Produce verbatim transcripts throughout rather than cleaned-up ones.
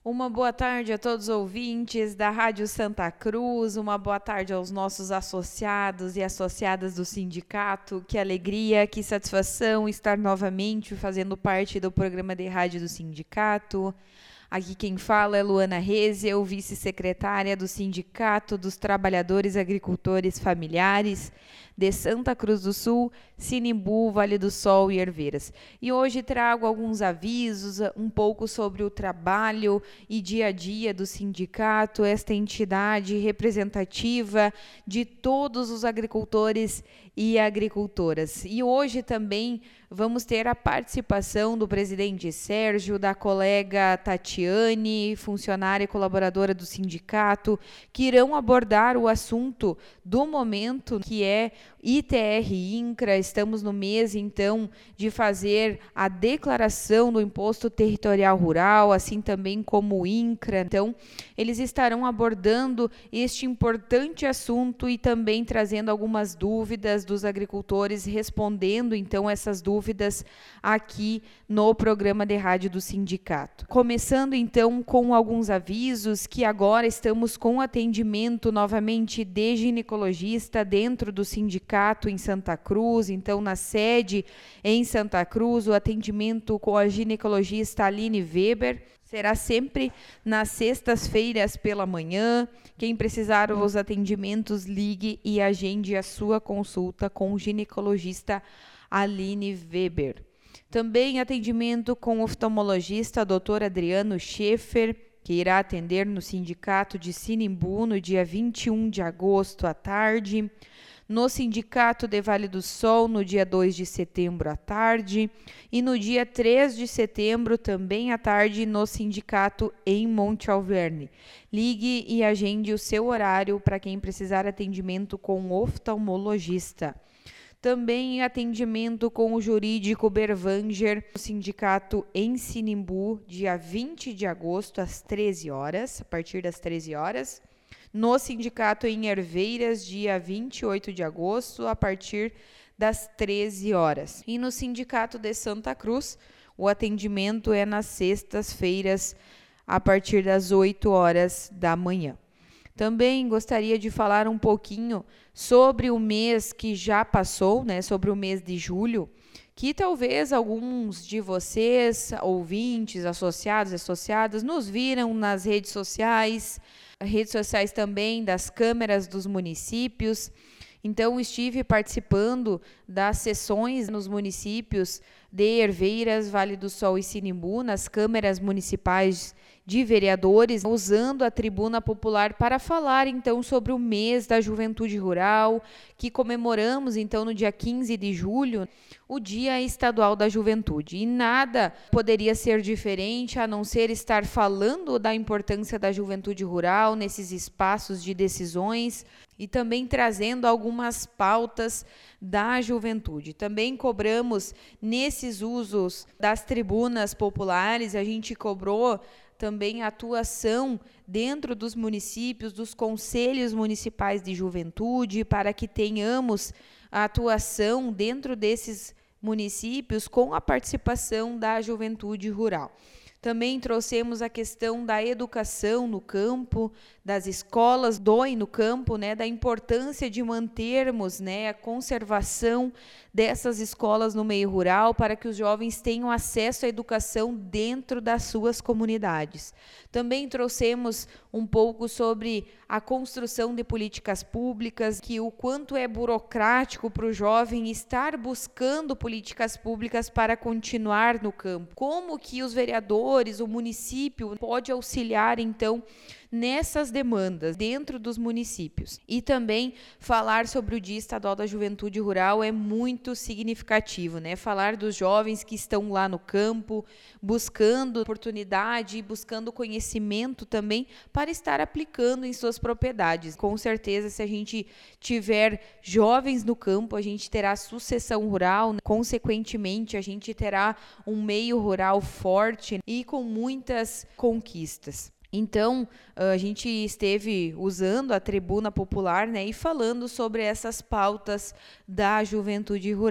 Uma boa tarde a todos os ouvintes da Rádio Santa Cruz, uma boa tarde aos nossos associados e associadas do sindicato. Que alegria, que satisfação estar novamente fazendo parte do programa de rádio do sindicato. Aqui quem fala é Luana Rezel, vice-secretária do Sindicato dos Trabalhadores Agricultores Familiares de Santa Cruz do Sul, Sinimbu, Vale do Sol e Herveiras. E hoje trago alguns avisos, um pouco sobre o trabalho e dia a dia do sindicato, esta entidade representativa de todos os agricultores e agricultoras. E hoje também vamos ter a participação do presidente Sérgio, da colega Tatiane, funcionária e colaboradora do sindicato, que irão abordar o assunto do momento, que é I T R INCRA. Estamos no mês, então, de fazer a declaração do Imposto Territorial Rural, assim também como o INCRA. Então, eles estarão abordando este importante assunto e também trazendo algumas dúvidas dos agricultores, respondendo, então, essas dúvidas aqui no programa de rádio do sindicato. Começando, então, com alguns avisos, que agora estamos com atendimento novamente de ginecologista dentro do sindicato em Santa Cruz. Então, na sede em Santa Cruz, o atendimento com a ginecologista Aline Weber será sempre nas sextas-feiras pela manhã. Quem precisar dos atendimentos, ligue e agende a sua consulta com o ginecologista Aline Weber. Também atendimento com o oftalmologista doutor Adriano Schaefer, que irá atender no sindicato de Sinimbu no dia vinte e um de agosto à tarde, no sindicato de Vale do Sol no dia dois de setembro à tarde e no dia três de setembro também à tarde no sindicato em Monte Alverne. Ligue e agende o seu horário para quem precisar atendimento com o oftalmologista. Também atendimento com o jurídico Bervanger, no sindicato em Sinimbu, dia vinte de agosto, às treze horas, a partir das treze horas. No sindicato em Herveiras, dia vinte e oito de agosto, a partir das treze horas. E no sindicato de Santa Cruz, o atendimento é nas sextas-feiras, a partir das oito horas da manhã. Também gostaria de falar um pouquinho sobre o mês que já passou, né, sobre o mês de julho, que talvez alguns de vocês, ouvintes, associados, associadas, nos viram nas redes sociais, redes sociais também das câmeras dos municípios. Então, estive participando das sessões nos municípios de Herveiras, Vale do Sol e Sinimbu, nas câmeras municipais de vereadores, usando a tribuna popular para falar, então, sobre o mês da juventude rural, que comemoramos, então, no dia quinze de julho, o Dia Estadual da Juventude. E nada poderia ser diferente a não ser estar falando da importância da juventude rural nesses espaços de decisões e também trazendo algumas pautas da juventude. Também cobramos, nesses usos das tribunas populares, a gente cobrou também a atuação dentro dos municípios, dos conselhos municipais de juventude, para que tenhamos a atuação dentro desses municípios com a participação da juventude rural. Também trouxemos a questão da educação no campo, das escolas do e no campo, né, da importância de mantermos, né, a conservação dessas escolas no meio rural para que os jovens tenham acesso à educação dentro das suas comunidades. Também trouxemos um pouco sobre a construção de políticas públicas, que o quanto é burocrático para o jovem estar buscando políticas públicas para continuar no campo. Como que os vereadores, o município pode auxiliar, então, nessas demandas dentro dos municípios. E também falar sobre o Dia Estadual da Juventude Rural é muito significativo, né? Falar dos jovens que estão lá no campo, buscando oportunidade, buscando conhecimento também para estar aplicando em suas propriedades. Com certeza, se a gente tiver jovens no campo, a gente terá sucessão rural, né? Consequentemente, a gente terá um meio rural forte e com muitas conquistas. Então, a gente esteve usando a tribuna popular, né, e falando sobre essas pautas da juventude rural.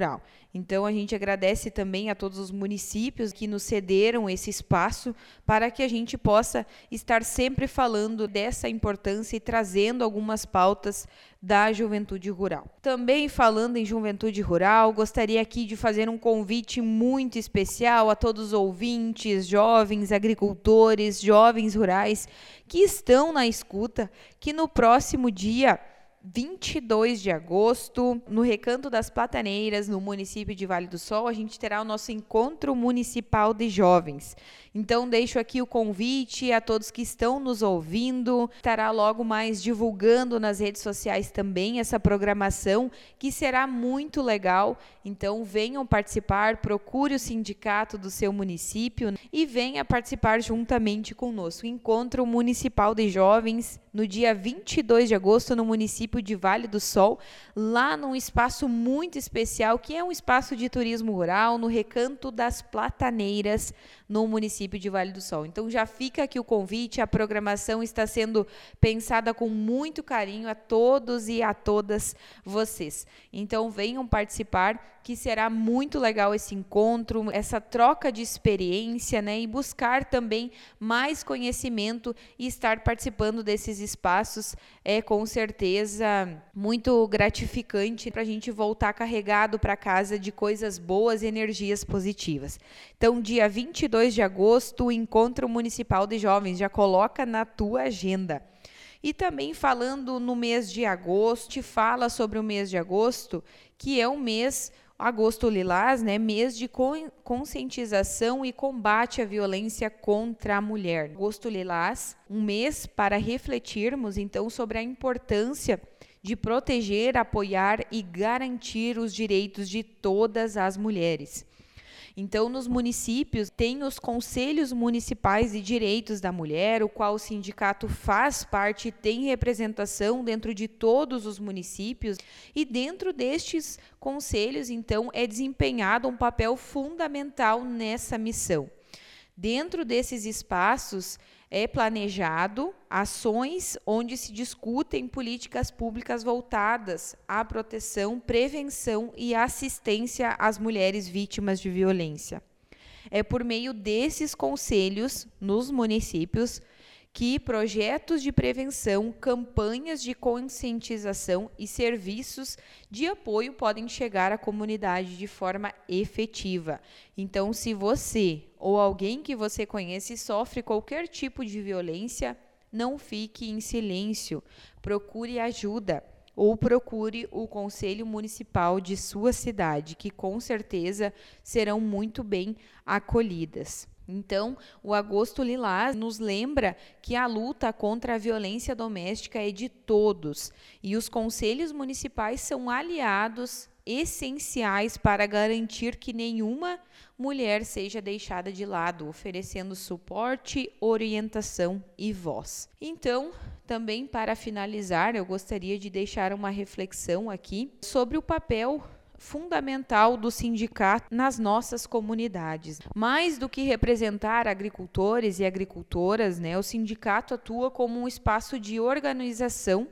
Então, a gente agradece também a todos os municípios que nos cederam esse espaço para que a gente possa estar sempre falando dessa importância e trazendo algumas pautas da juventude rural. Também falando em juventude rural, gostaria aqui de fazer um convite muito especial a todos os ouvintes, jovens agricultores, jovens rurais que estão na escuta, que no próximo dia vinte e dois de agosto, no Recanto das Plataneiras, no município de Vale do Sol, a gente terá o nosso encontro municipal de jovens. Então, deixo aqui o convite a todos que estão nos ouvindo. Estará logo mais divulgando nas redes sociais também essa programação, que será muito legal. Então, venham participar, procure o sindicato do seu município e venha participar juntamente conosco. Encontro Municipal de Jovens, no dia vinte e dois de agosto, no município de Vale do Sol, lá num espaço muito especial, que é um espaço de turismo rural, no Recanto das Plataneiras, no município de Vale do Sol. Então, já fica aqui o convite, a programação está sendo pensada com muito carinho a todos e a todas vocês. Então, venham participar, que será muito legal esse encontro, essa troca de experiência, né, e buscar também mais conhecimento e estar participando desses espaços é com certeza muito gratificante para a gente voltar carregado para casa de coisas boas e energias positivas. Então, dia vinte e dois de agosto, o Encontro Municipal de Jovens, já coloca na tua agenda. E também falando no mês de agosto, te fala sobre o mês de agosto, que é o mês Agosto Lilás, né, mês de conscientização e combate à violência contra a mulher. Agosto Lilás, um mês para refletirmos, então, sobre a importância de proteger, apoiar e garantir os direitos de todas as mulheres. Então, nos municípios, tem os Conselhos Municipais de Direitos da Mulher, o qual o sindicato faz parte e tem representação dentro de todos os municípios, e dentro destes conselhos, então, é desempenhado um papel fundamental nessa missão. Dentro desses espaços, é planejado ações onde se discutem políticas públicas voltadas à proteção, prevenção e assistência às mulheres vítimas de violência. É por meio desses conselhos nos municípios que projetos de prevenção, campanhas de conscientização e serviços de apoio podem chegar à comunidade de forma efetiva. Então, se você ou alguém que você conhece sofre qualquer tipo de violência, não fique em silêncio, procure ajuda ou procure o Conselho Municipal de sua cidade, que com certeza serão muito bem acolhidas. Então, o Agosto Lilás nos lembra que a luta contra a violência doméstica é de todos e os conselhos municipais são aliados essenciais para garantir que nenhuma mulher seja deixada de lado, oferecendo suporte, orientação e voz. Então, também para finalizar, eu gostaria de deixar uma reflexão aqui sobre o papel fundamental do sindicato nas nossas comunidades. Mais do que representar agricultores e agricultoras, né, o sindicato atua como um espaço de organização,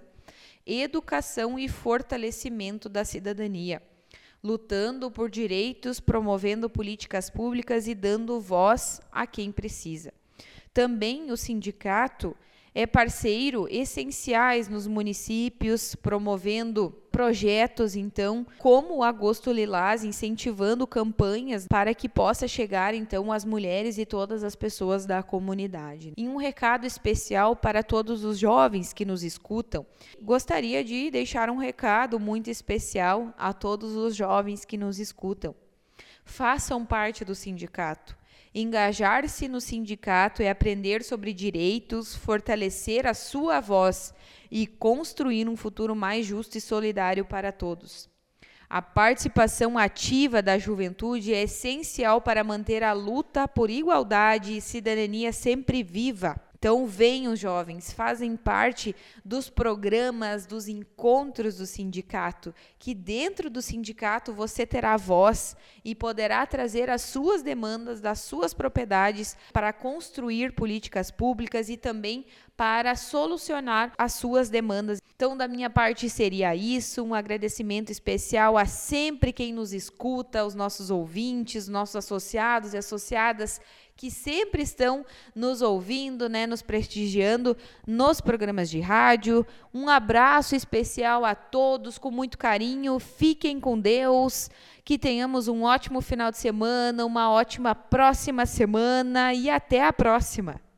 educação e fortalecimento da cidadania, lutando por direitos, promovendo políticas públicas e dando voz a quem precisa. Também o sindicato é parceiro essenciais nos municípios, promovendo projetos, então, como o Agosto Lilás, incentivando campanhas para que possa chegar, então, às mulheres e todas as pessoas da comunidade. E um recado especial para todos os jovens que nos escutam, gostaria de deixar um recado muito especial a todos os jovens que nos escutam. Façam parte do sindicato. Engajar-se no sindicato é aprender sobre direitos, fortalecer a sua voz e construir um futuro mais justo e solidário para todos. A participação ativa da juventude é essencial para manter a luta por igualdade e cidadania sempre viva. Então, venham, jovens, fazem parte dos programas, dos encontros do sindicato, que dentro do sindicato você terá voz e poderá trazer as suas demandas das suas propriedades para construir políticas públicas e também para solucionar as suas demandas. Então, da minha parte seria isso, um agradecimento especial a sempre quem nos escuta, os nossos ouvintes, nossos associados e associadas que sempre estão nos ouvindo, né, nos prestigiando nos programas de rádio. Um abraço especial a todos, com muito carinho. Fiquem com Deus, que tenhamos um ótimo final de semana, uma ótima próxima semana e até a próxima.